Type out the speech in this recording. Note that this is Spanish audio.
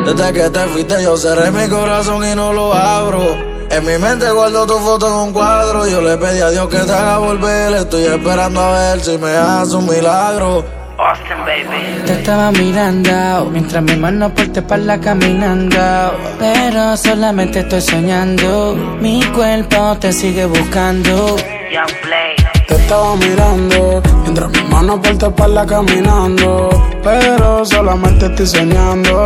Desde que te fuiste yo cerré mi corazón y no lo abro. En mi mente guardo tu foto en un cuadro. Yo le pedí a Dios que te haga volver. Estoy esperando a ver si me hace un milagro. Austin, baby. Te estaba mirando mientras mi mano por tu espalda caminando, pero solamente estoy soñando. Mi cuerpo te sigue buscando. Young Play. Te estaba mirando mientras mi mano por tu espalda caminando, pero solamente estoy soñando.